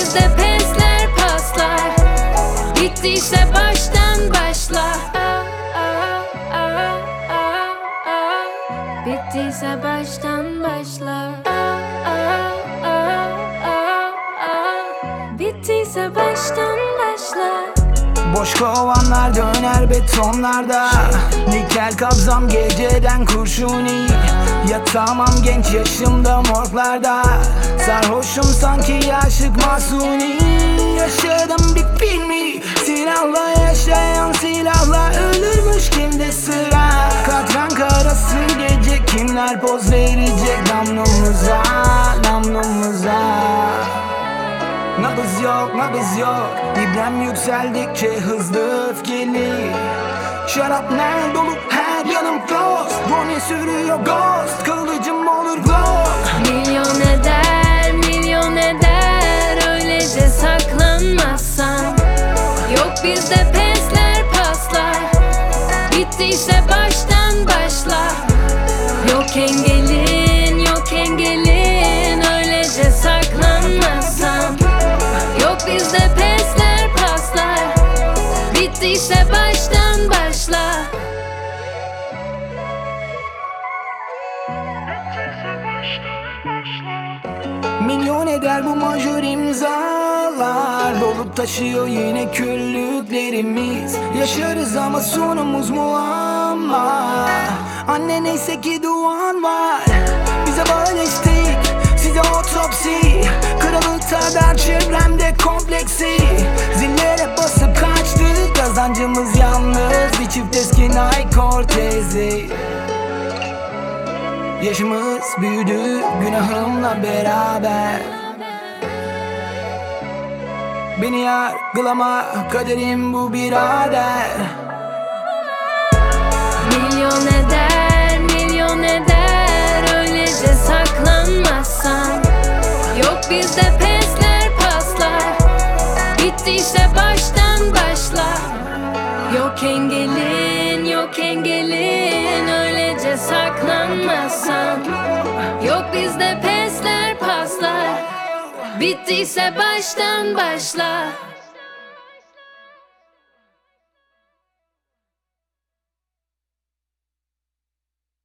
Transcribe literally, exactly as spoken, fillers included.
bizde pesler paslar. Bittiyse baştan başla. Bittiyse baştan başla. Bittiyse baştan başla. Boş kovanlar döner betonlarda. Nikel kabzam geceden kurşuni. Yatamam genç yaşımda morglarda. Sarhoşum sanki aşık Mahsuni. Yaşadım bir filmi. Silahla yaşayan silahla ölürmüş kimde sıra. Katran karası gece kimler poz verecek namlumuza, namlumuza. Nabız yok, nabız yok. İbrem yükseldikçe hızlı öfkeli. Şarapnel dolu her yanım frost. Roni sürüyor ghost. Kılıcım olur glock. Milyon eder, milyon eder. Öylece saklanmazsan. Yok bizde pesler paslar. Bittiyse baştan başla. Yok engelin, yok engelin. Öylece saklanmazsan. Yok bizde pesler paslar. Bittiyse baştan başla. Milyon eder bu majör imzalar. Dolup taşıyor yine küllüklerimiz. Yaşarız ama sonumuz muamma. Anne neyse ki duan var. Bize balistik, size otopsi. Krallıkta der çevremde kompleksi. Zillere basıp kaçtık. Kazancımız yalnız bir çift eski Nike Cortez'i. Yaşımız büyüdü günahımla beraber. Beni yargılama kaderim bu birader. Milyon eder, milyon eder. Öylece saklanmazsan. Yok bizde pesler paslar. Bittiyse baştan başla. Yok engelin, yok engelin. Öylece saklanmazsan. Yok bizde pesler paslar. Bittiyse baştan başla.